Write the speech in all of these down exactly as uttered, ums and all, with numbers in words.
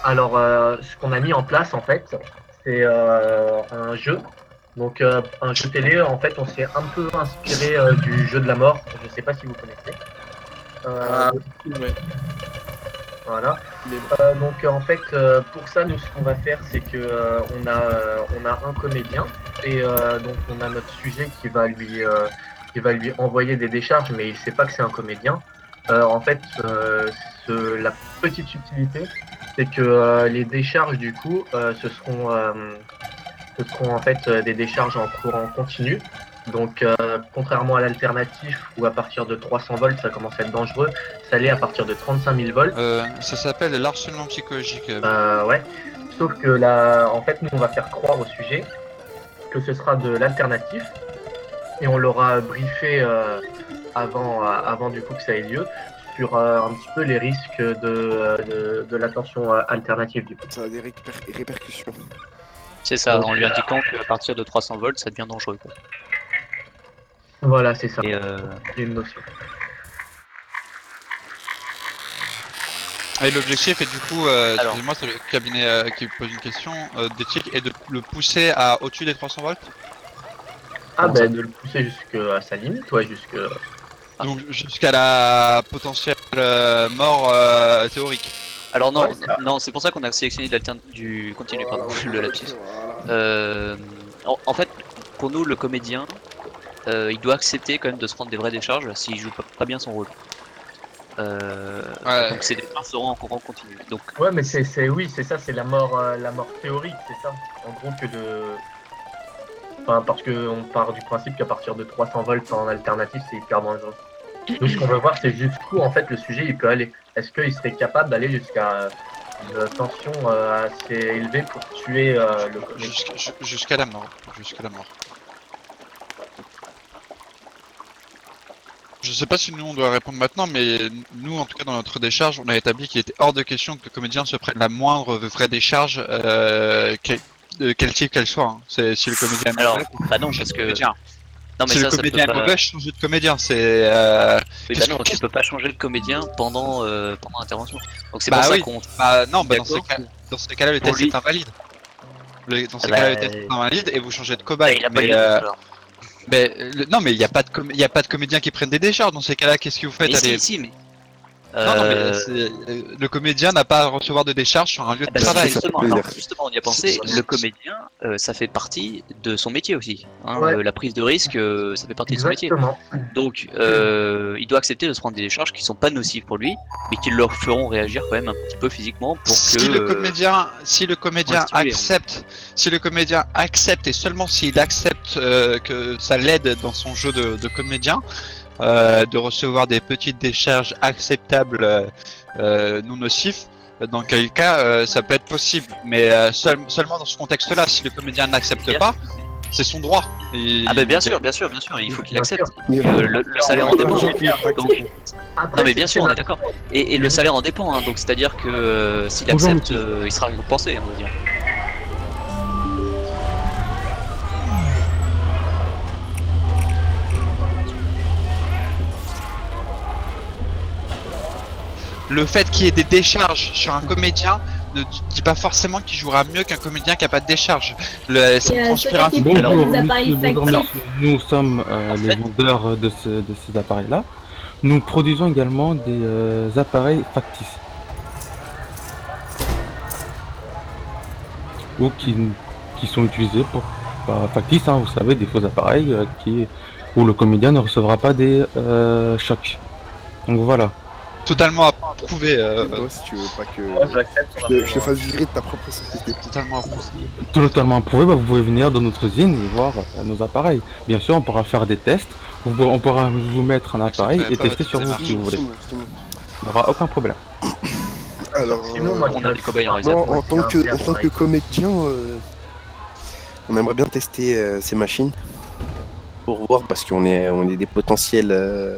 Alors, euh, ce qu'on a mis en place, en fait, c'est euh, un jeu. Donc, euh, un jeu télé, en fait, on s'est un peu inspiré euh, du jeu de la mort. Je ne sais pas si vous connaissez. Euh, Ah, ouais. voilà. Mais bon. Euh, donc, en fait, euh, pour ça, nous, ce qu'on va faire, c'est que euh, on a, euh, on a un comédien et euh, donc on a notre sujet qui va lui, euh, qui va lui envoyer des décharges, mais il ne sait pas que c'est un comédien. Euh, en fait, euh, ce- la petite subtilité, c'est que euh, les décharges, du coup, euh, ce seront, euh, ce seront en fait euh, des décharges en courant continu. Donc, euh, contrairement à l'alternatif où à partir de trois cents volts, ça commence à être dangereux, ça l'est à partir de trente-cinq mille volts. Euh, ça s'appelle l'harcèlement psychologique. euh. Euh, ouais. Sauf que là, en fait, nous, on va faire croire au sujet que ce sera de l'alternatif et on l'aura briefé euh, avant, euh, avant du coup que ça ait lieu sur euh, un petit peu les risques de, euh, de, de l'attention euh, alternative du coup. Ça a des réper- répercussions. C'est ça, Donc en lui indiquant qu'à partir de trois cents volts, ça devient dangereux, quoi. voilà, c'est ça. Et euh, C'est une notion. Et l'objectif est du coup, euh, Alors. excusez-moi, c'est le cabinet euh, qui pose une question euh, d'éthique, est de le pousser à au-dessus des trois cents volts. Ah comment ça? ben de le pousser jusqu'à sa limite, ouais, jusque. Ah. Donc jusqu'à la potentielle euh, mort euh, théorique. Alors non, Ouais, ça. non, c'est pour ça qu'on a sélectionné de l'altern- du continu, Voilà, pardon, oui, le ok, lapsus. voilà. Euh, en, en fait, pour nous, le comédien, euh, il doit accepter quand même de se prendre des vraies décharges s'il joue pas, pas bien son rôle. Euh, Ouais. donc ces décharges seront en courant continu. Donc Ouais, mais c'est, c'est oui, c'est ça, c'est la mort, euh, la mort théorique, c'est ça. En gros que de. Enfin, parce qu'on part du principe qu'à partir de trois cents volts en alternative, c'est hyper dangereux. Nous, ce qu'on veut voir, c'est jusqu'où en fait le sujet il peut aller. Est-ce qu'il serait capable d'aller jusqu'à une tension euh, assez élevée pour tuer euh, le comédien? Jusqu'à ju- jusqu'à la mort. Jusqu'à la mort. Je sais pas si nous on doit répondre maintenant, mais nous en tout cas dans notre décharge, on a établi qu'il était hors de question que le comédien se prenne la moindre vraie décharge, euh, quel, de quel type qu'elle soit. Hein. C'est si le comédien est alors, mauvais, bah non, changer de parce que comédien. non mais Si le ça, ça peut comédien est pas. mauvais, changer de comédien. C'est euh... Oui, bah qu'est-ce non, que tu qu'est-ce- peux pas changer de comédien pendant euh, pendant l'intervention. Donc c'est pour Bah ça oui. qu'on Bah non, est bah dans ces d'accord cas, que dans ces cas-là, le pour test est lui, invalide. Le- dans ah ces cas-là, le test est bah, invalide et vous changez de bah, cobaye. il a pas Mais eu la euh, alors. mais le- non, mais il y a pas de com- il y a pas de comédiens qui prennent des décharges. Dans ces cas-là, qu'est-ce que vous faites? Mais si, Allez. si, mais Non, non, mais euh, c'est- euh, le comédien n'a pas à recevoir de décharge sur un lieu ah de bah Parce si, que travail. ça fait justement, plaisir. alors justement, on y a C'est- pensé, le c'est- comédien, euh, ça fait partie de son métier aussi. Hein, Ouais, euh, la prise de risque, euh, ça fait partie de son métier. exactement. Donc, euh, il doit accepter de se prendre des charges qui sont pas nocives pour lui, mais qui le feront réagir quand même un petit peu physiquement pour que Si le euh, comédien, si le pour le comédien stimuler. On va dire. accepte, si le comédien accepte et seulement s'il accepte euh, que ça l'aide dans son jeu de, de comédien, euh, de recevoir des petites décharges acceptables, euh, euh, non nocifs, dans quel cas euh, ça peut être possible. Mais euh, seul- seulement dans ce contexte-là, si le comédien n'accepte pas, c'est son droit. Et Ah ben bien il- sûr, bien sûr, bien sûr, il faut qu'il Bien sûr. accepte. Il y a- Euh, le, le il y salaire a en plein de dépend. gens Hein. qui vont pas Donc, accepter. Après, non mais c'est- bien c'est sûr, on la- est d'accord. Et, et le salaire en dépend, hein. Donc c'est-à-dire que euh, s'il Bonjour, accepte, monsieur. euh, il sera récompensé, on va dire. le fait qu'il y ait des décharges sur un comédien ne dit pas forcément qu'il jouera mieux qu'un comédien qui a pas de décharge. Le, ça Et euh, transpire un ceux qui peu. Alors, Bonjour les appareils monsieur, bonjour factices. monsieur. Nous sommes euh, En les fait, vendeurs de, ce- de ces appareils-là. Nous produisons également des euh, appareils factices ou qui, qui sont utilisés pour pas factices, hein, vous savez, des faux appareils euh, qui, où le comédien ne recevra pas des euh, chocs. Donc voilà. Totalement approuvé. Euh, Et toi, si tu veux pas que Moi, j'accepte je son te, je te argument. fasse virer de ta propre société. totalement approuvé. Totalement approuvé, bah, vous pouvez venir dans notre usine et voir euh, nos appareils. Bien sûr, on pourra faire des tests. Vous pourrez- on pourra vous mettre un appareil J'accepterai et pas tester votre sur vous démarche. si vous voulez. C'est bon, c'est bon. Il n'y aura aucun problème. Alors, Sinon, moi, euh, on a des cobayes en moi, réserve. moi, en tant c'est un que, vrai en tant que appareil. comédien, euh, on aimerait bien tester euh, ces machines pour voir parce qu'on est, on est des potentiels. euh,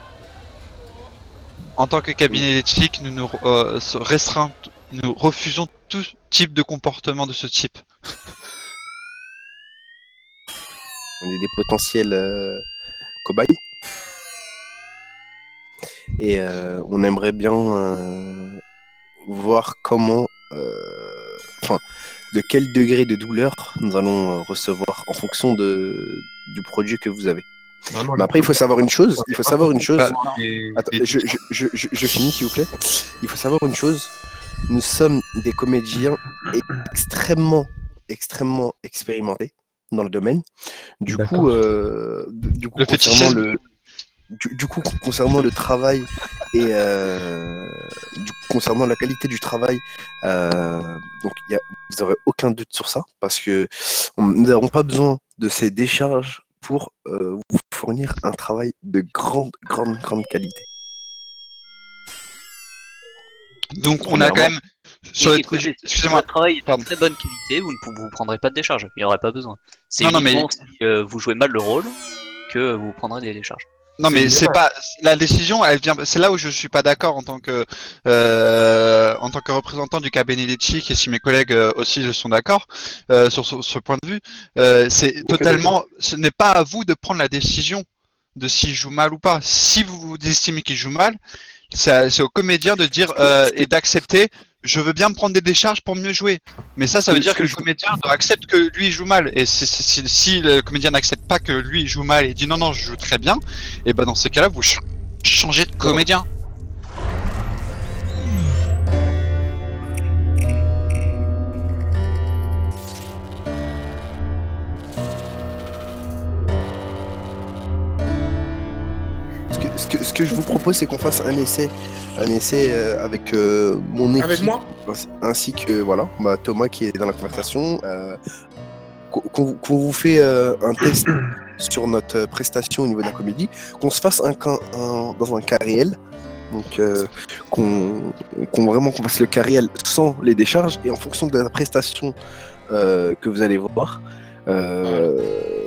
En tant que cabinet d'éthique, nous nous euh, se restreint- nous refusons tout type de comportement de ce type. on est des potentiels euh, cobayes et euh, on aimerait bien euh, voir comment euh, enfin, de quel degré de douleur nous allons euh, recevoir en fonction de, du produit que vous avez. Vraiment, Mais après, il faut savoir une chose. Il faut savoir une chose. Bah, Attends, je, je, je, je, je finis, s'il vous plaît. Il faut savoir une chose. Nous sommes des comédiens extrêmement, extrêmement expérimentés dans le domaine. Du D'accord. coup, euh, du coup, Le concernant fétichisme. le, du, du coup, concernant le travail et euh, du, concernant la qualité du travail, euh, donc y a, vous n'aurez aucun doute sur ça, parce que on- nous n'avons pas besoin de ces décharges pour euh, vous fournir un travail de grande, grande, grande qualité. Donc on a quand même sur Et les- écoutez, si excusez-moi. votre travail est de Pardon. très bonne qualité, vous ne pou- vous prendrez pas de décharge. Il n'y aurait pas besoin. C'est Non, non, mais- uniquement si euh, vous jouez mal le rôle que vous prendrez des décharges. Non, mais C'est c'est pas la décision. Elle vient. C'est là où je suis pas d'accord en tant que euh, en tant que représentant du cas Benedetti, et si mes collègues euh, aussi sont d'accord euh, sur ce, ce point de vue. Euh, c'est totalement. Ce n'est pas à vous de prendre la décision de s'il joue mal ou pas. Si vous estimez qu'il joue mal, c'est à- c'est au comédien de dire euh, et d'accepter. Je veux bien me prendre des décharges pour mieux jouer. Mais ça, ça veut Ce dire que que le je- comédien doit accepter que lui il joue mal. Et si, si- si- si le comédien n'accepte pas que lui il joue mal et dit non, non, je joue très bien, et ben dans ces cas-là, vous ch- changez de comédien. Ce que, ce que, ce que je vous propose, c'est qu'on fasse un essai, un essai euh, avec euh, mon équipe, Avec moi ainsi- ainsi que voilà, bah, Thomas qui est dans la conversation, euh, qu'on qu'on- qu'on vous fait euh, un test sur notre euh, prestation au niveau de la comédie, qu'on se fasse un, cas- un- dans un cas réel, donc euh, qu'on qu'on vraiment qu'on fasse le cas réel sans les décharges, et en fonction de la prestation euh, que vous allez voir, euh,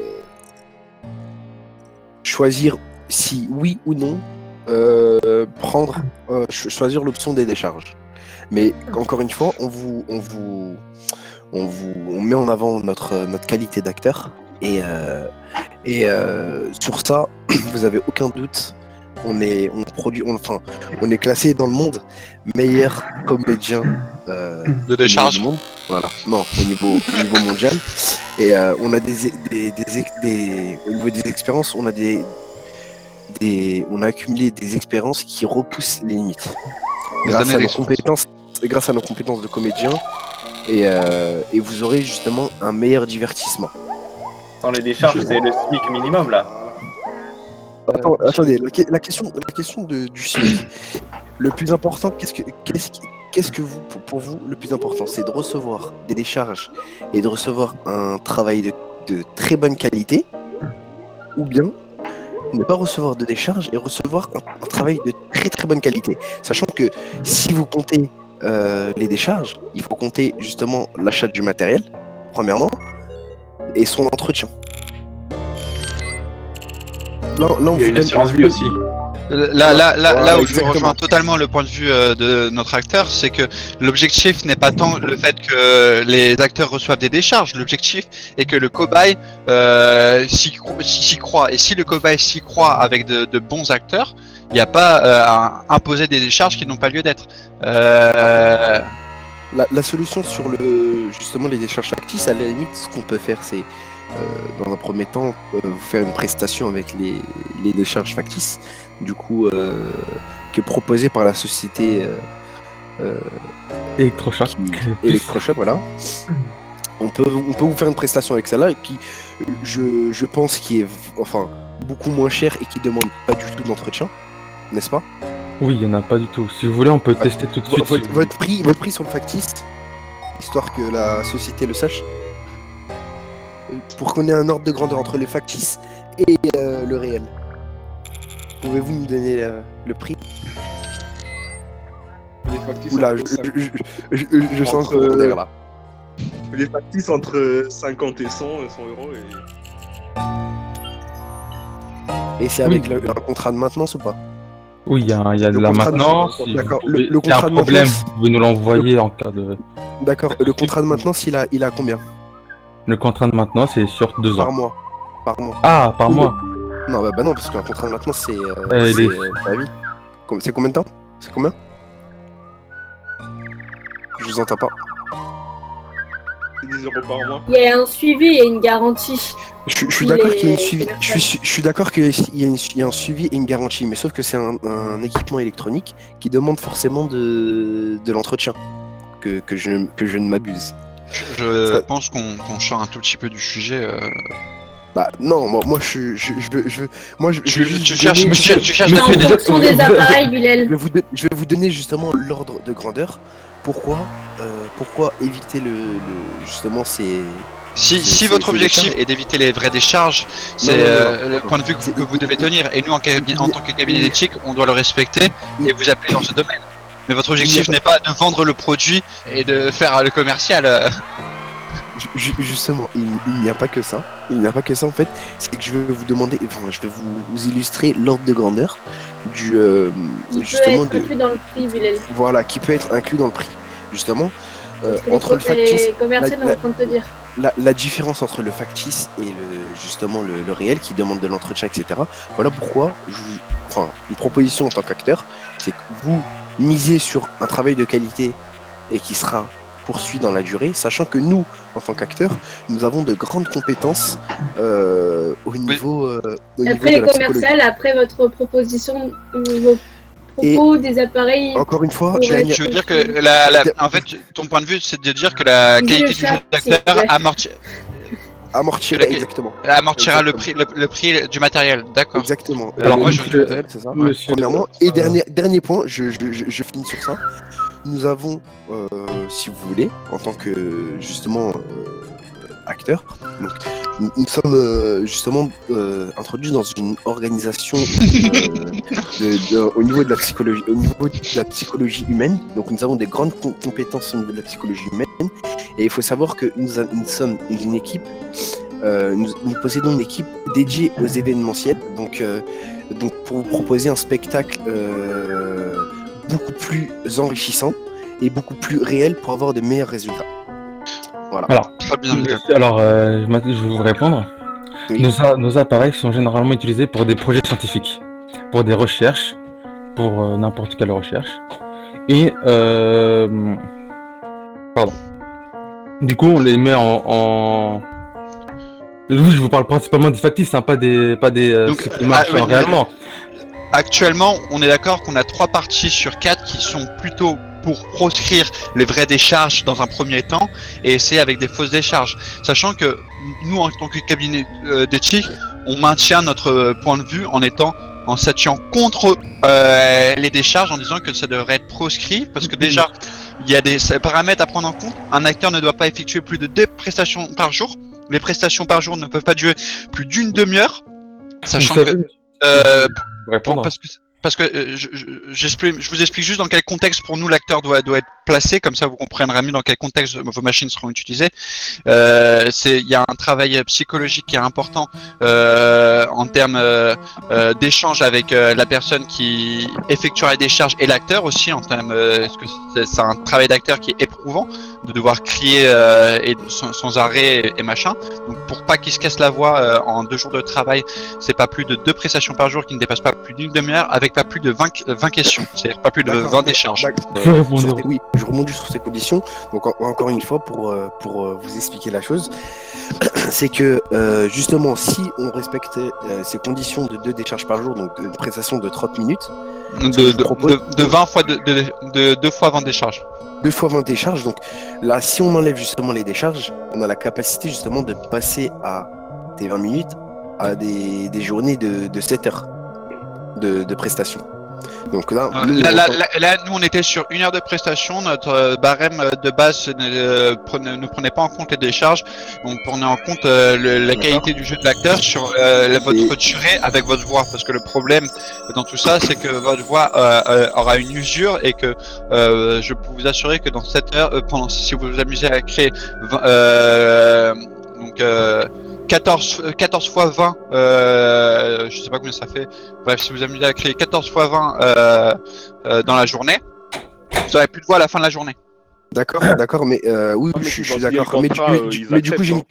choisir si oui ou non euh, prendre euh, ch- choisir l'option des décharges. Mais encore une fois, on vous on vous on vous on met en avant notre notre qualité d'acteur, et euh, et euh, sur ça vous avez aucun doute. On est on produit on, enfin on est classé dans le monde meilleur comédien euh, De au niveau décharge. du monde. Voilà, non, au niveau au niveau mondial. Et euh, on a des, des, des, ex- des- au niveau des expériences, on a des, des, on a accumulé des expériences qui repoussent les limites. Des Grâce années à nos d'expérience. compétences, grâce à nos compétences de comédien, et, euh, et vous aurez justement un meilleur divertissement. Sans les décharges, c'est le SMIC minimum là. Attends, attendez, la, que- la question, la question de, du SMIC. Le plus important, qu'est-ce que, qu'est-ce, qui- qu'est-ce que vous, pour, pour vous, le plus important, c'est de recevoir des décharges et de recevoir un travail de, de très bonne qualité, ou bien ne pas recevoir de décharges et recevoir un, un travail de très très bonne qualité. Sachant que si vous comptez euh, les décharges, il faut compter justement l'achat du matériel, premièrement, et son entretien. Là, là, on Il y a vous une donne- assurance vie aussi. Là, là, là, Voilà, là où je exactement. rejoins totalement le point de vue euh, de notre acteur, c'est que l'objectif n'est pas tant le fait que les acteurs reçoivent des décharges. L'objectif est que le cobaye euh, s'y cro- s'y croit. Et si le cobaye s'y croit avec de, de bons acteurs, il n'y a pas euh, à imposer des décharges qui n'ont pas lieu d'être. Euh, La, la solution sur le justement les décharges factices, à la limite, ce qu'on peut faire, c'est euh, dans un premier temps euh, vous faire une prestation avec les, les décharges factices, du coup euh, qui est proposée par la société euh, euh, Électrochoc. qui- Electrochoc, voilà. On peut, on peut vous faire une prestation avec celle-là, qui, je, je pense, qui est enfin beaucoup moins chère et qui demande pas du tout d'entretien, n'est-ce pas? Oui, il n'y en a pas du tout. Si vous voulez, on peut tester tout de suite. Votre, si vous- votre prix, votre prix sur le factice, histoire que la société le sache, pour qu'on ait un ordre de grandeur entre le factice et euh, le réel. Pouvez-vous nous donner euh, le prix? Les factices Oula, je, entre, je, je, je, je sens Entre, qu'on est là. les factices entre cinquante et cent, cent euros. Et... Et c'est Oui. avec le- un contrat de maintenance ou pas? Oui, il y a, il y a de Le la contrat de- maintenance. si D'accord, vous le- pouvez- le s'il y a contrat un de problème, maintenance. vous pouvez nous l'envoyer en cas de. D'accord, le contrat de maintenance, il a, il a combien? Le contrat de maintenance est sur deux Par ans. mois. Par mois. Ah, par Ou- mois. Non, bah, bah non, parce qu'un contrat de maintenance, c'est euh, Euh, il c'est, est- euh, la vie. Com- C'est combien de temps? C'est combien? Je vous entends pas. C'est dix euros par mois. Il y a un suivi et une garantie. Je, je suis Il d'accord est qu'il y a une suivi. Je commercial. suis, je suis d'accord qu'il y a, une- il y a un suivi et une garantie, mais sauf que c'est un, un équipement électronique qui demande forcément de, de l'entretien. Que, que, je, que je ne m'abuse. Je Ça- pense qu'on qu'on sort un tout petit peu du sujet. euh. Bah non, moi, moi je, je, je, veux- je, veux- moi je, je Tu, vais juste tu vous cherches, donner- monsieur, tu cherches C'est des en mais déjà- fonction des appareils, Bilal. Je vais, vous don- je vais vous donner justement l'ordre de grandeur. Pourquoi, euh, pourquoi éviter le, le- justement ces. Si, c'est- si c'est- votre c'est objectif décharge. est d'éviter les vraies décharges, c'est Non, non, non, euh, non, le non. point de vue que, C'est- que vous devez tenir. Et nous, en, cabi- en tant que cabinet d'éthique, on doit le respecter et vous appeler dans ce domaine. Mais votre objectif n'est pas de vendre le produit et de faire le commercial. euh. Ju- ju- Justement, il, il n'y a pas que ça. Il n'y a pas que ça en fait. C'est que je vais vous demander, enfin, je vais vous, vous illustrer l'ordre de grandeur du euh, Il peut justement être de inclus dans le prix, Bilal. voilà qui peut être inclus dans le prix. Justement, euh, Parce que entre le les, factice, les commerciaux la- sont en train de te dire. la, la différence entre le factice et le, justement le, le réel qui demande de l'entretien, et cetera. Voilà pourquoi, je vous, enfin, une proposition en tant qu'acteur, c'est que vous misez sur un travail de qualité et qui sera poursuivi dans la durée, sachant que nous, en tant qu'acteurs, nous avons de grandes compétences euh, au niveau, euh, au niveau Après de les la psychologie. commerciales, après votre proposition, vos propos des appareils. Encore une fois, pourraient Daniel, être Je veux dire que, la, la- en fait, ton point de vue, c'est de dire que la Dis qualité le du chat, jeu d'acteur s'il te plaît. amorti- amortirait la- exactement. amortira le prix, le, le prix du matériel. D'accord. Exactement. Alors, Euh, moi, le je- prix du matériel, c'est ça. Monsieur- Premièrement. Et euh, dernier, dernier point, je, je, je, je finis sur ça. Nous avons, euh, si vous voulez, en tant que justement euh, acteur, donc, nous, nous sommes euh, justement euh, introduits dans une organisation euh, de- de- au niveau de la psychologie, au niveau de la psychologie humaine. Donc nous avons des grandes com- compétences au niveau de la psychologie humaine. Et il faut savoir que nous, a- nous sommes une équipe. Euh, nous, nous possédons une équipe dédiée aux événementiels, donc, euh, donc pour vous proposer un spectacle euh, beaucoup plus enrichissant et beaucoup plus réel pour avoir de meilleurs résultats. Voilà. Alors, Très bien. alors euh, ma- je vais vous répondre. Oui. Nos, a- nos appareils sont généralement utilisés pour des projets scientifiques, pour des recherches, pour euh, n'importe quelle recherche. Et euh, pardon. Du coup, on les met en, en... Oui, je vous parle principalement des factices, hein, pas des, pas des euh, Donc, ceux qui marchent ah, oui, réellement. Actuellement, on est d'accord qu'on a trois parties sur quatre qui sont plutôt pour proscrire les vraies décharges dans un premier temps et essayer avec des fausses décharges. Sachant que nous, en tant que cabinet euh, d'éthique, on maintient notre euh, point de vue en étant en s'attirant contre euh, les décharges en disant que ça devrait être proscrit parce que déjà il y a des paramètres à prendre en compte. Un acteur ne doit pas effectuer plus de deux prestations par jour. Les prestations par jour ne peuvent pas durer plus d'une demi-heure. Sachant Vous que savez, euh, pour répondre. parce que parce que euh, je, je, j'explique- je vous explique juste dans quel contexte pour nous l'acteur doit doit être placé, comme ça vous comprendrez mieux dans quel contexte vos machines seront utilisées. Euh, c'est il y a un travail psychologique qui est important euh, en termes euh, euh, d'échange avec euh, la personne qui effectuera les décharges et l'acteur aussi en termes euh, parce que c'est, c'est un travail d'acteur qui est éprouvant de devoir crier euh, et sans, sans arrêt et, et machin. Donc pour pas qu'il se casse la voix euh, en deux jours de travail, c'est pas plus de deux prestations par jour qui ne dépassent pas plus d'une demi-heure avec pas plus de vingt, vingt questions, c'est-à-dire pas plus de D'accord. vingt décharges. D'accord. Je vais répondre. Sur ces- oui, je rebondis sur ces conditions. Donc en- encore une fois, pour, euh, pour euh, vous expliquer la chose, c'est que euh, justement, si on respectait euh, ces conditions de deux décharges par jour, donc de prestation de trente minutes, De, que je de, propose- de, de vingt fois de, de, de deux fois vingt décharges. deux fois vingt décharges, donc là, si on enlève justement les décharges, on a la capacité justement de passer à des vingt minutes à des, des journées de, de sept heures de, de prestation. Donc là, Euh, nous, Là, on là, entend- là, là, nous, on était sur une heure de prestation. Notre euh, barème euh, de base ne, euh, prenait, ne prenait pas en compte les décharges. On prenait en compte euh, le- la qualité du jeu de l'acteur sur euh, la- votre durée avec votre voix. Parce que le problème dans tout ça, c'est que votre voix euh, euh, aura une usure et que euh, je peux vous assurer que dans cette heure, euh, pendant, si vous vous amusez à créer vingt, euh, donc, euh, quatorze, quatorze fois vingt, euh, je sais pas combien ça fait. Bref, si vous vous amusez à créer quatorze fois vingt euh, euh, dans la journée, vous n'aurez plus de voix à la fin de la journée. D'accord, d'accord, mais euh, oui, Ah, mais je, c'est je suis quand il y a d'accord. le Mais, du- contrat, mais euh, du- ils mais du coup, j'ai une, acceptent,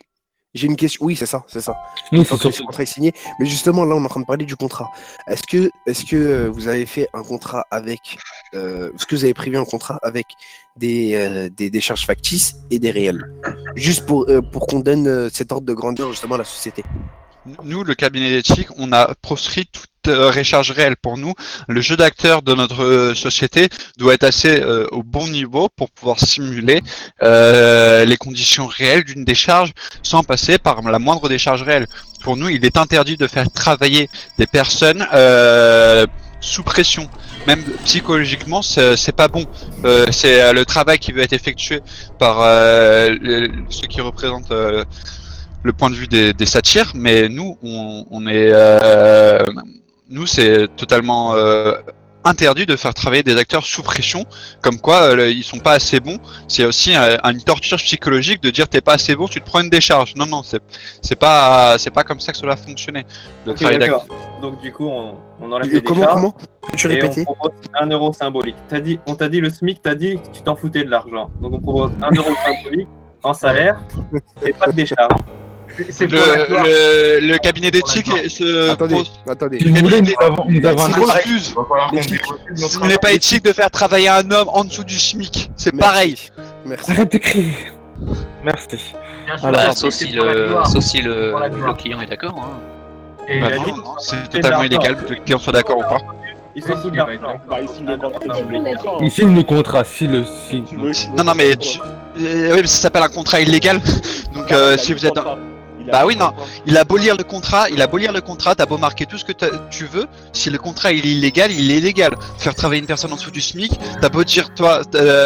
j'ai une question. Oui, c'est ça, c'est ça. Oui, Une c'est fois que surtout. ce contrat est signé. Mais justement, là, on est en train de parler du contrat. Est-ce que, est-ce que euh, vous avez fait un contrat avec, euh, est-ce que vous avez prévu un contrat avec des, euh, des, des charges factices et des réels, juste pour, euh, pour qu'on donne euh, cet ordre de grandeur justement à la société. Nous, le cabinet d'éthique, on a proscrit toute euh, recharge réelle. Pour nous, le jeu d'acteur de notre euh, société doit être assez euh, au bon niveau pour pouvoir simuler euh, les conditions réelles d'une décharge sans passer par la moindre décharge réelle. Pour nous, il est interdit de faire travailler des personnes euh, sous pression. Même psychologiquement, c'est c'est pas bon. Euh, c'est euh, le travail qui veut être effectué par euh, le- ceux qui représentent euh, le point de vue des, des satires, mais nous, on, on est, euh, nous, c'est totalement euh, interdit de faire travailler des acteurs sous pression, comme quoi euh, ils sont pas assez bons. C'est aussi euh, une torture psychologique de dire t'es pas assez bon, tu te prends une décharge. Non, non, c'est c'est pas c'est pas comme ça que cela fonctionnait. Le Ok, travail d'accord. Donc du coup, on, on enlève Et les comment, décharges comment Peux-tu et on répéter propose un euro symbolique. T'as dit, on t'a dit le SMIC, t'as dit que tu t'en foutais de l'argent. Donc on propose un euro symbolique en salaire et pas de décharge. C'est Le, pour la gloire. le, le cabinet d'éthique se Attendez, pose- attendez. Si vous voulez, nous avons, nous avons se un contrat. refuse. Il va falloir qu'on L'explique. négocie notre Ce n'est pas éthique de faire travailler un homme en dessous du SMIC. C'est Merci. pareil. Merci. Arrête de crier. Merci. Bien sûr, Alors, Bah, c'est sauf si pour la le, gloire. sauf si le, Pour la le gloire. client est d'accord. Hein. Et Bah il a non, dit- non, c'est totalement illégal que le client soit d'accord ou pas. Ils s'en foutent de l'argent. Bah, ici, le contrat, C'est bon, d'accord. Il signe le contrat, si le si. Non, non, mais tu... euh, oui, mais ça s'appelle un contrat illégal. Donc, euh, si vous êtes dans... Bah oui, non. Il a beau lire le contrat, il a beau lire le contrat, t'as beau marquer tout ce que t'as- tu veux, si le contrat il est illégal, il est illégal. Faire travailler une personne en dessous du SMIC, t'as beau dire toi,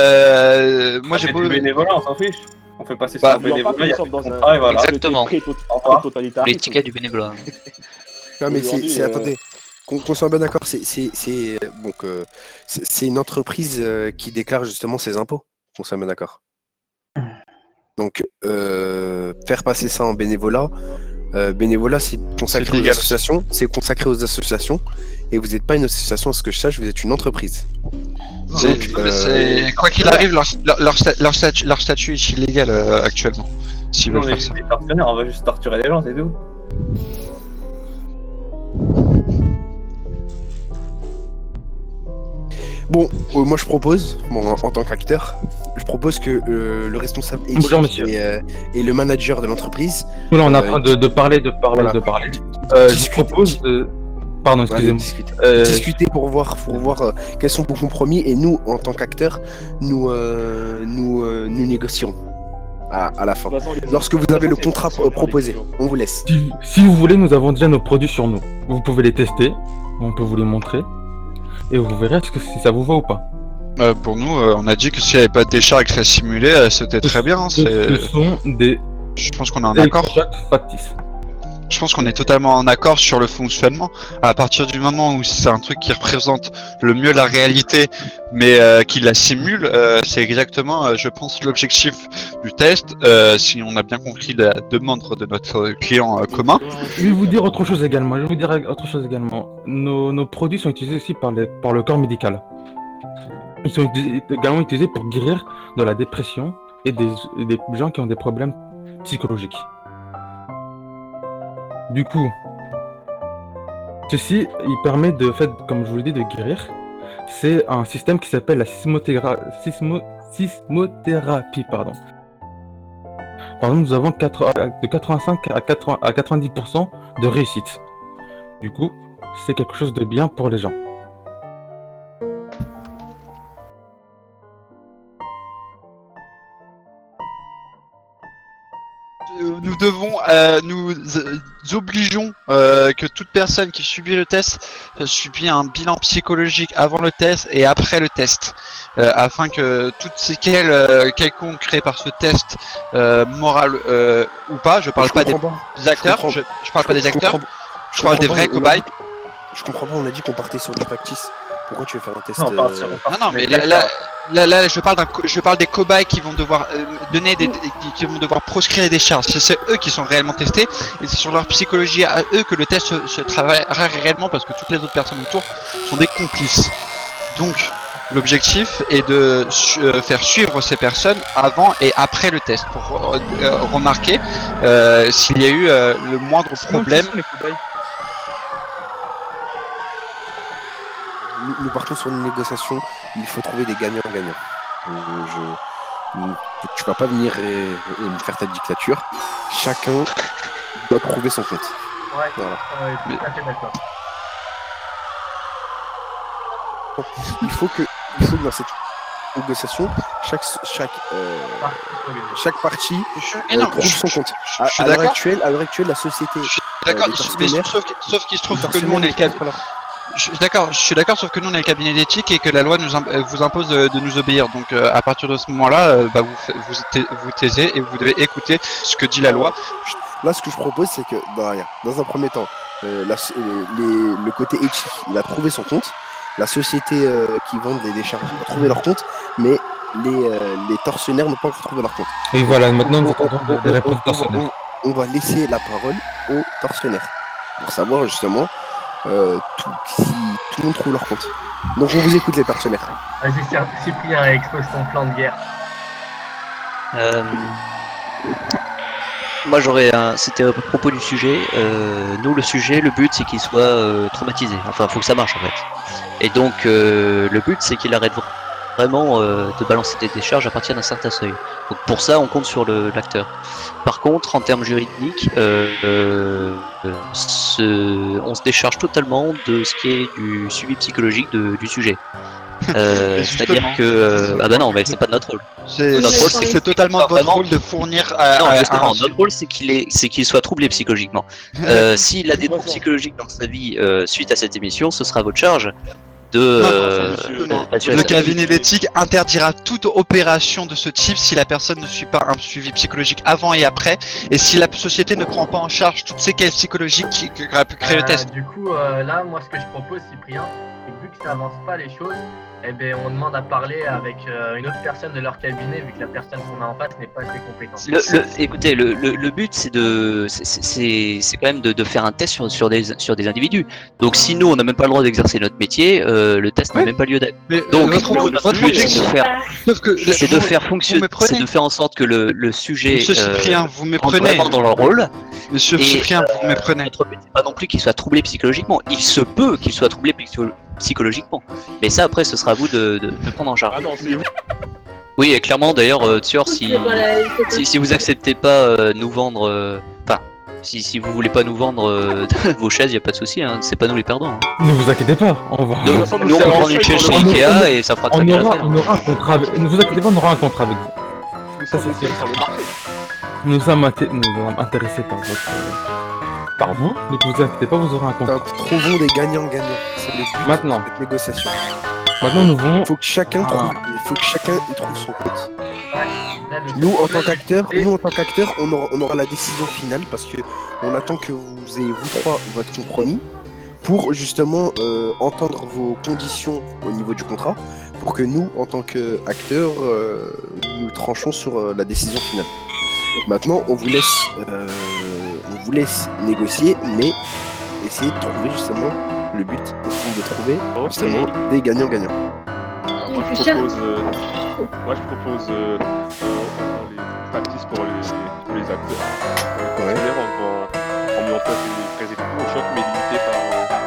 euh, moi j'ai C'est beau... du bénévolat, on s'en fiche. On fait passer Bah, ça en bénévolat, il y a des contrats et voilà. Exactement. Au revoir. L'étiquette du bénévolat. Non, mais c'est, Aujourd'hui, c'est- euh, attendez, qu'on qu'on soit bien d'accord, c'est, c'est, c'est, euh, donc, euh, c'est, c'est une entreprise euh, qui déclare justement ses impôts, qu'on soit bien d'accord. Donc, euh, faire passer ça en bénévolat, euh, bénévolat, c'est consacré aux légal. associations, c'est consacré aux associations, et vous n'êtes pas une association, à ce que je sache, vous êtes une entreprise. C'est- Donc, euh, c'est- Quoi qu'il arrive, leur, leur, leur, sta- leur statut, leur statut est illégal euh, actuellement. S'ils Nous, veulent on est faire juste ça. des tortionnaires, on va juste torturer les gens, c'est tout. Bon, euh, moi je propose, bon, en, en tant qu'acteur, je propose que euh, le responsable éthique Bonjour, monsieur. et, euh, et le manager de l'entreprise Là, on est en Euh, train de, de parler, de parler, voilà. de parler. Euh, je vous Discute. propose de. Pardon, voilà, excusez-moi. discuter. Euh, discuter pour voir, pour voir euh, quels sont vos compromis et nous, en tant qu'acteurs, nous, euh, nous, euh, nous négocierons à, à la fin. Lorsque vous avez le contrat pro- proposé, on vous laisse. si, si vous voulez, nous avons déjà nos produits sur nous. Vous pouvez les tester, on peut vous les montrer, et vous verrez ce que, si ça vous va ou pas. Euh, pour nous, euh, on a dit que s'il n'y avait pas de décharge et que ça simulait, euh, c'était très bien. hein, Ce, c'est- ce sont des Je pense qu'on est en accord. électrochocs factices. Je pense qu'on est totalement en accord sur le fonctionnement. À partir du moment où c'est un truc qui représente le mieux la réalité, mais euh, qui la simule, euh, c'est exactement, euh, je pense, l'objectif du test. Euh, si on a bien compris la demande de notre client euh, commun. Je vais vous dire autre chose également. Je vais vous dire autre chose également. Nos, nos produits sont utilisés aussi par, les, par le corps médical. Ils sont uti- également utilisés pour guérir de la dépression et des, et des gens qui ont des problèmes psychologiques. Du coup, ceci, il permet de, fait, comme je vous l'ai dit, de guérir. C'est un système qui s'appelle la sismotéra- sismo- sismothérapie. Pardon. Par exemple, nous avons quatre- de quatre-vingt-cinq à quatre-vingts à quatre-vingt-dix pour cent de réussite. Du coup, c'est quelque chose de bien pour les gens. Euh, Nous devons, euh, nous euh, obligeons euh, que toute personne qui subit le test euh, subit un bilan psychologique avant le test et après le test, euh, afin que toutes séquelles euh, quelconques créées par ce test, euh, moral euh, ou pas, je parle Je pas des comprends pas. acteurs, comprends- je, je parle pas des Je acteurs, comprends- je parle des comprends vrais pas, on a cobayes. dit- Je comprends pas, on a dit qu'on partait sur du factice. Pourquoi tu veux faire un test Non, on part euh, sur- on part Non, non, sur mais les là, là, décharges. là, là, je parle d'un, co- je parle des cobayes qui vont devoir euh, donner des, qui, qui vont devoir proscrire des charges. C'est, c'est eux qui sont réellement testés et c'est sur leur psychologie à eux que le test se, se travaillera réellement parce que toutes les autres personnes autour sont des complices. Donc, L'objectif est de su- euh, faire suivre ces personnes avant et après le test pour euh, euh, remarquer euh, s'il y a eu euh, le moindre problème. Nous, nous partons sur une négociation, il faut trouver des gagnants-gagnants. Euh, je- tu vas pas venir et, et me faire ta dictature. Chacun doit trouver son compte. Ouais, Voilà. ouais, tout à fait d'accord. Il faut que, il faut que dans cette négociation, chaque, chaque, euh, Partie organisée. chaque partie Mais euh, non, trouve je, son je- compte. je- À, je suis à l'heure d'accord. actuelle, à l'heure actuelle, la société, Je suis euh, d'accord, les mais partenaires, sauf, sauf qu'il se trouve les que nous on est le partenaires cab- ne sont pas là. je suis d'accord, je suis d'accord, sauf que nous on est le cabinet d'éthique et que la loi nous im- euh, vous impose de, de nous obéir. Donc euh, à partir de ce moment-là, euh, bah, vous, fa- vous, ta- vous taisez et vous devez écouter ce que dit la loi. Là, ce que je propose, c'est que dans, rien, dans un premier temps, euh, la- euh, les- le côté éthique, il a trouvé son compte. La société euh, qui vend des décharges a trouvé leur compte, mais les, euh, les tortionnaires n'ont pas encore trouvé leur compte. Et voilà, maintenant nous On- attendons on- des- des on- réponses on- personnelles. on- on va laisser la parole aux tortionnaires pour savoir justement euh, tout, si tout le monde trouve leur compte. Donc on vous écoute les tortionnaires. Vas-y, Cyr- Cyprien, expose ton plan de guerre. Euh, Moi j'aurais un. C'était à propos du sujet. Euh, nous le sujet, le but c'est qu'il soit euh, traumatisé. Enfin, faut que ça marche en fait. Et donc euh, le but c'est qu'il arrête vraiment euh, de balancer des décharges à partir d'un certain seuil. Donc pour ça on compte sur le- l'acteur. Par contre en termes juridiques, euh, euh, ce- on se décharge totalement de ce qui est du suivi psychologique de- du sujet. Euh, Et C'est-à-dire justement. que euh, ah bah non, mais c'est pas de notre rôle. C'est Notre rôle, c'est- c'est c'est totalement de votre vraiment- rôle de fournir à, Non, à- justement, un- notre rôle c'est qu'il est, c'est qu'il soit troublé psychologiquement. Euh, S'il a des troubles psychologiques dans sa vie euh, suite à cette émission, ce sera à votre charge de. Non, euh, non, non. d'assurer Le ça. cabinet d'éthique interdira toute opération de ce type si la personne ne suit pas un suivi psychologique avant et après, et si la société ne prend pas en charge toutes ces séquelles psychologiques qui, qui auraient pu créer le Euh, test. Du coup, euh, là, moi, ce que je propose, Cyprien, c'est que vu que ça avance pas les choses, eh ben, on demande à parler avec euh, une autre personne de leur cabinet, vu que la personne qu'on a en face n'est pas assez compétente. Le, le- écoutez, le, le, le but c'est de, c'est- c'est c'est quand même de, de faire un test sur, sur des sur des individus. Donc si nous on n'a même pas le droit d'exercer notre métier, euh, le test n'a Ouais. même pas lieu d'être. Mais, Donc euh, votre, nous, votre notre but c'est objectif, de faire, sauf que c'est de vous- faire vous fonctionner, me prenez. c'est de faire en sorte que le, le sujet Monsieur euh, Cyprien, vous rentre méprenez. vraiment dans leur rôle. Monsieur Et, Cyprien, vous méprenez. Notre but c'est pas non plus qu'il soit troublé psychologiquement. Il se peut qu'il soit troublé psycho- psychologiquement. Mais ça après ce sera à vous de, de, de prendre en charge. Ah non, c'est vous. Oui, et clairement d'ailleurs, euh, Thior, si, Voilà, il faut pas- si, si vous acceptez pas euh, nous vendre, euh, enfin, si, si vous voulez pas nous vendre euh, vos chaises, y a pas de souci, hein, c'est pas nous les perdants. Hein. Ne vous inquiétez pas, on va. Nous, façon, nous, nous, on c'est prend un une chaise chez on- on- Ikea et ça fera très On bien aura, l'affaire. on aura un contrat avec... Ne vous inquiétez pas, on aura un contrat avec vous. Nous Ça, sommes c'est seuls sur le marché. Nous sommes, inté- nous sommes intéressés par votre... euh, par vous, ne vous inquiétez pas, vous aurez un contrat. Trouvons des gagnants-gagnants. C'est le but Maintenant, de cette négociation. maintenant nous vont... Il faut que chacun Ah. trouve, il faut que chacun y trouve son compte. Là, le Nous, en tant problème, qu'acteurs, c'est- nous en tant qu'acteurs, on aura, on aura la décision finale parce que on attend que vous ayez vous trois votre compromis pour justement euh, entendre vos conditions au niveau du contrat, pour que nous, en tant qu'acteurs, euh, nous tranchons sur euh, la décision finale. Maintenant, on vous laisse, euh, on vous laisse négocier, mais essayer de trouver justement le but, c'est de trouver justement des gagnants-gagnants. Alors, moi, je Cher- propose, euh, moi, je propose euh, euh, les tactiques pour les, pour les acteurs. Euh, Ouais. C'est-à-dire en, en, en mis en place des vrais équipements au choc, mais limité par,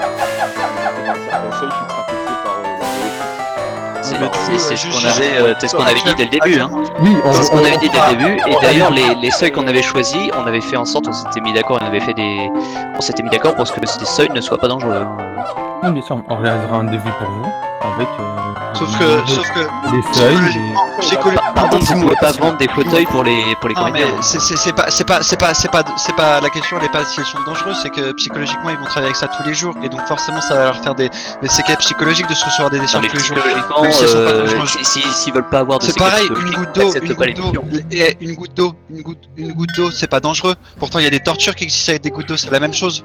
euh, par un certain seuil qui sera fixé par euh, la directive. C'est Mais c'est- c'est ce juste- qu'on avait, euh, c'est ce qu'on avait dit dès le début. Hein. Oui, on, C'est ce qu'on on- avait dit dès on- le début. Et d'ailleurs, les, les seuils qu'on avait choisis, on avait fait en sorte, on s'était mis d'accord, on avait fait des, on s'était mis d'accord pour que ces seuils ne soient pas dangereux. hein. Oui, bien sûr, on réalisera un devis pour vous avec euh, Sauf que, sauf que, les seuils, les... psychologiquement, psycholo- Par par contre, vous pouvez pas vendre des fauteuils pour les, pour les Non, mais comédiens. c'est c'est- c'est pas c'est pas c'est pas c'est pas c'est pas la question, elle est pas si elles sont dangereuses, c'est que psychologiquement ils vont travailler avec ça tous les jours et donc forcément ça va leur faire des, des séquelles psychologiques de se recevoir des Non, décharges mais tous les jours. psychologiquement, Même si elles sont pas euh, dangereuses. si- si- s'ils veulent pas avoir de C'est séquelles pareil, une psychologiques, goutte ils d'eau, acceptent une pas goutte d'eau, l'émission. et une goutte d'eau, une goutte, une goutte d'eau, c'est pas dangereux. Pourtant, il y a des tortures qui existent avec des gouttes d'eau, c'est la même chose.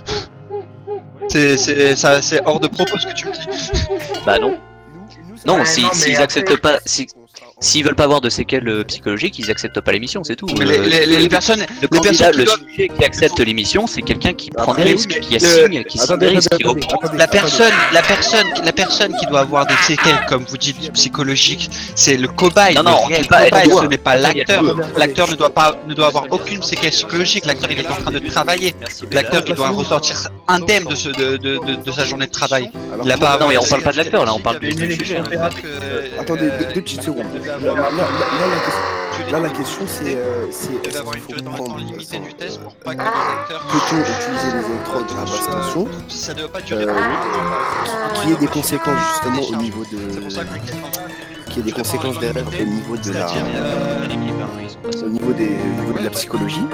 C'est, c'est, ça, c'est hors de propos ce que tu me dis. Bah non. Non, Ouais, si- non, mais s'ils après- acceptent pas, si- S'ils veulent pas avoir de séquelles euh, psychologiques, ils acceptent pas l'émission, c'est tout. Mais Euh, les, les, les personnes, Le les candidat, personnes qui le doivent- sujet qui accepte l'émission, c'est quelqu'un qui prend des Après, risques, oui, qui mais assigne, qui signe Attendez, des risques, attendez, qui attendez, attendez, la attendez. personne, la personne, la personne qui doit avoir des séquelles, comme vous dites, psychologiques, c'est le cobaye. Non, non, le on réel dit pas être cobaye, loin. ce n'est pas Attendez, l'acteur. attendez, attendez. L'acteur ne doit pas, ne doit avoir aucune séquelle psychologique. L'acteur, il est en train de travailler. L'acteur, il doit ressortir indemne de, ce, de, de, de, de sa journée de travail. Alors, Il a pas. Non, mais on parle pas de l'acteur, là, on parle Il y du avait une sujet. émission hein. Attendez, deux, deux petites secondes. Là, là, là, là, la question, là, la question, c'est euh, c'est Il est-ce devait avoir qu'il une faut durée de temps prendre limitée du test euh, pour pas que les acteurs. peut-on utiliser les électrodes à basse tension Ça ne doit pas durer. euh, qui ait des conséquences justement au niveau C'est pour ça de que qui ait des conséquences derrière au niveau de la C'est-à-dire, euh, au niveau des au niveau de la psychologie.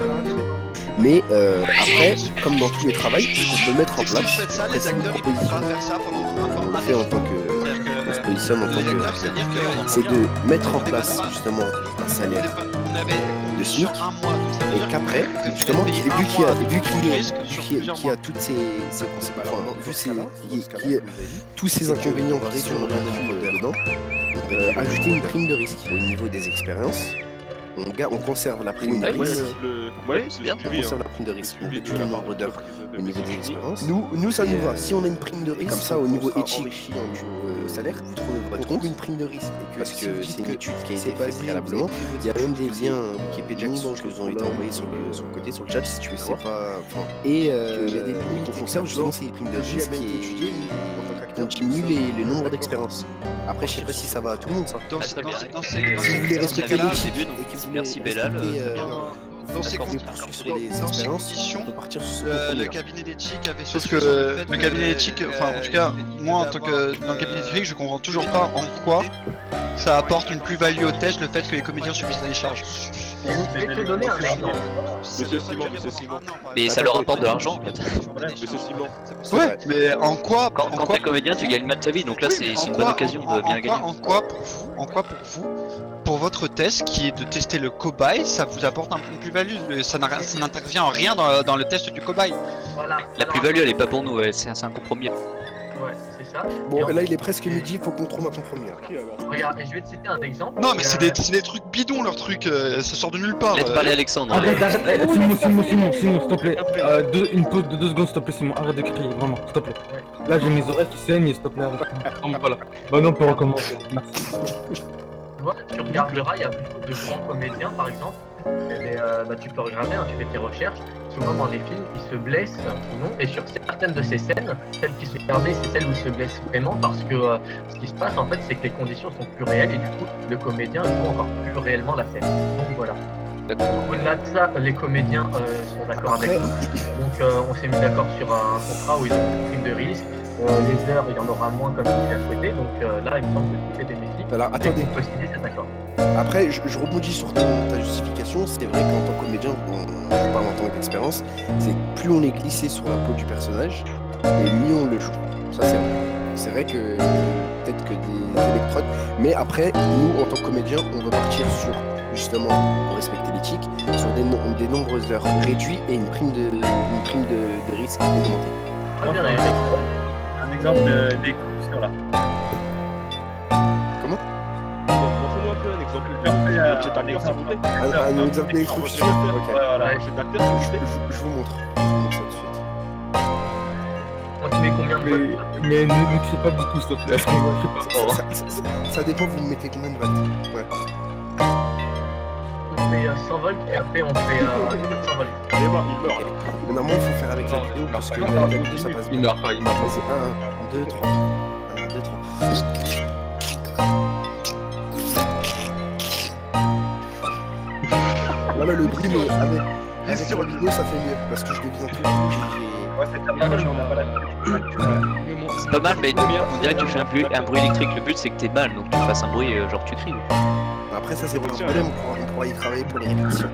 Mais euh, après, comme dans tous les travaux, ce qu'on peut mettre en c'est que si vous place, faites ça, après les c'est une acteurs ils peuvent proposition, pas faire ça pendant on le fait en tant que on se positionne en tant que c'est-à-dire que c'est de mettre en place justement un salaire on avait de sur SMIC un mois, donc ça veut et dire qu'après que vous justement avez vu payé un qu'il y a mois vu qu'il y a risque vu sur qu'il y a, plusieurs qu'il y a mois. toutes ces, ces conséquences, enfin, vu ces, qu'il y ait- qu'il y ait tous ces inconvénients qui sont inclus dedans, euh, ajouter une prime de risque au niveau des expériences. On, ga- on conserve la prime de Ouais, risque. le... Ouais, c'est c'est bien. On conserve la prime de risque. On réduit le nombre d'heures au niveau des expériences. Nous, nous ça nous va. Si on a une prime de risque, comme ça au niveau éthique, au niveau salaire, vous trouvez votre compte une prime de risque. Parce que c'est une étude qui a été faite préalablement. Il y a même des liens Wikipédia qui vous ont été envoyés sur le, sur le côté, sur le chat, si tu veux savoir. Et euh, on conserve justement ces primes de risque qui continue les, le nombre d'expériences. Après, je sais pas si ça va à tout le monde, ça. Dans Ah, ces- très dans bien. ces- dans ces- dans Si ces- vous voulez dans ces respecter cas-là, l'éthique c'est et bon. que vous Merci, voulez Bellal. respecter, euh, dans ces vous con- voulez poursuivre sur les dans ces expériences, conditions, on peut partir sur ce Euh, qu'on le peut. cabinet d'éthique avait Parce surtout que sur euh, fait le cabinet d'éthique, enfin en tout cas, moi en tant que dans le cabinet d'éthique, je comprends toujours pas en quoi ça apporte une plus-value au test le fait que les comédiens subissent des charges. Je vais te donner un exemple. Monsieur Simon, monsieur Simon. Mais ça leur rapporte de l'argent, en fait. Monsieur Simon. Ouais, mais en quoi, Quand, en quand quoi t'es comédien, tu gagnes mal ta vie, donc là, Oui, c'est mais c'est en une bonne quoi- occasion en- de bien en gagner. quoi, en quoi pour vous, en quoi pour vous, pour votre test qui est de tester le cobaye, ça vous apporte un- une plus-value, le- ça n'a rien- ça n'intervient en rien dans, dans le test du cobaye. Voilà. La Alors, plus-value, elle est pas pour nous, ouais, c'est c'est un compromis. Ouais, c'est ça. Bon, Et là, il est presque midi, il faut qu'on trouve un compromis. Regarde, et je vais te citer un exemple. Non mais c'est Euh, des, c'est des trucs bidons leurs trucs, euh, ça sort de nulle part. Laisse euh. parler Alexandre. Arrête, arrête, arrête, Simon, Simon, Simon, Simon, s'il te plaît. Euh, deux- une pause de deux secondes, s'il te plaît, Simon. Arrête de crier, vraiment, s'il te plaît. Là, j'ai mes oreilles qui saignent, s'il te plaît, arrête. Non, mais voilà. Bah non, on peut recommencer. Merci. Tu vois, tu regarderas, il y a beaucoup de grands comédiens, par exemple. Et, euh, bah, tu peux regarder, hein, tu fais tes recherches. Souvent dans les films, ils se blessent ou non. Et sur certaines de ces scènes, celles qui sont regardées, c'est celles où ils se blessent vraiment parce que euh, ce qui se passe en fait, c'est que les conditions sont plus réelles et du coup, le comédien joue encore plus réellement la scène. Donc voilà. Au-delà de ça, les comédiens euh, sont d'accord avec Après, nous. Donc euh, on s'est mis d'accord sur un contrat où ils ont une prime de risque. Euh, les heures, il y en aura moins comme il a souhaité. Donc euh, là, il me semble que tout est bénéfique. alors Et attendez, qu'on peut signer cet accord. après, je, je rebondis sur ton- ta justification. C'est vrai qu'en tant que comédien, on, je parle en tant qu'expérience, c'est que plus on est glissé sur la peau du personnage, et mieux on le joue. Ça, c'est vrai. C'est vrai que peut-être que des électrodes, mais après, nous, en tant que comédien, on va partir sur, justement, pour respecter l'éthique, sur des, no- des nombreuses heures réduites et une prime de, une prime de, de risque augmentée. Très bien, Eric. Un exemple de- d'exécution là. Montre-nous un peu un exemple. Fais, euh, Cet acteur, s'il vous plaît. Un, un exemple d'électrocution. Ok. Ouais, voilà. Cet acteur, s'il vous plaît. Je, je vous montre. Je vous montre ça tout de suite. Moi, tu mets combien de Mais, votes mais ne ne crie pas beaucoup, s'il te plaît. Je sais pas. Ça, ça- ça- ça dépend, vous me mettez combien de watts. Ouais. On fait euh, cent volts et après on fait euh, cent volts. Il est mort, il meurt. Mais normalement, il faut faire avec la vidéo parce que la vidéo, ça passe Il bien. meurt pas, il meurt pas. Vas-y, un, deux, trois. un, deux, trois. Voilà le bruit, mais avec, avec la vidéo, ça fait mieux parce que je devise un peu. J'ai- Ouais, c'est très bien, on n'a pas la C'est pas mal, mais on dirait que tu fais un bruit, un bruit électrique. Le but, c'est que t'es mal, donc tu fasses un bruit, euh, genre tu cries. Après, ça, c'est pas un problème, on pourra, on pourra y travailler pour les répétitions.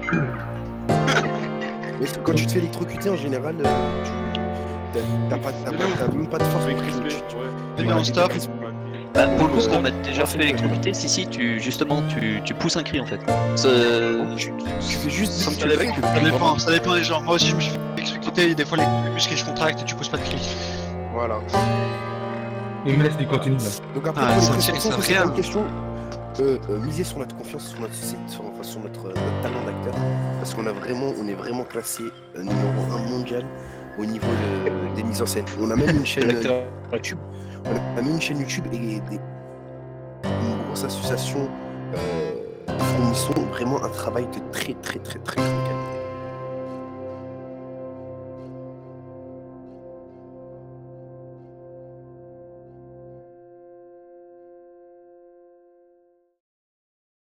Mais quand tu te fais électrocuter, en général, euh, tu t'as- t'as pas, t'as pas- t'as même pas de force. Oui, pour crispé, crier. ouais. Eh bien, on stop. Bah, pour le coup, on m'a déjà fait électrocuter. Si, si, tu, justement, tu, tu pousses un cri en fait. C'est- Tu fais juste Comme des tu le trucs fais. que- Ça dépend, ça dépend des gens. Moi aussi, je me suis fait exécuter et des fois les muscles se contractent et tu pousses pas de cri. Voilà. Il me laisse, il continue là. Donc après, Ah, pour les ça, prestations, ça ça, c'est rien. pas une question. euh, euh, miser sur notre confiance, sur notre, sur, enfin, sur notre, notre talent d'acteur, parce qu'on a vraiment, on est vraiment classé euh, numéro un mondial au niveau de- des mises en scène. On a même une chaîne L'acteur. YouTube. On a même une chaîne YouTube et des, une grosse association euh, fournissons vraiment un travail de très très très très grande qualité.